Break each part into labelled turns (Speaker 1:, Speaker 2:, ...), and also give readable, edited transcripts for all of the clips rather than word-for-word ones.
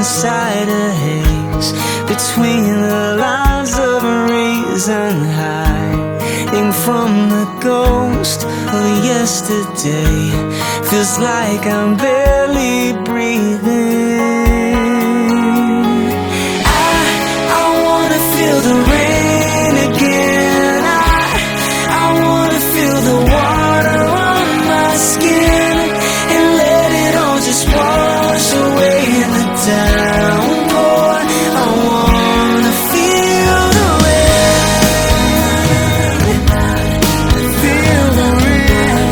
Speaker 1: inside a haze, between the lines of reason, hiding from the ghost of yesterday. Feels like I'm barely breathing. I wanna feel the rain again. I wanna feel the water on my skin, and let it all just wash away in the downpour. I wanna feel the rain, feel the rain.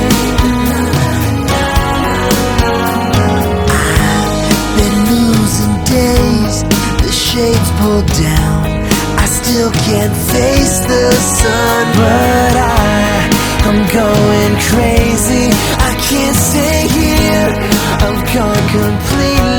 Speaker 1: I've been losing days, the shades pulled down. I still can't face the sun, but I'm going crazy. I can't stay here. I've gone completely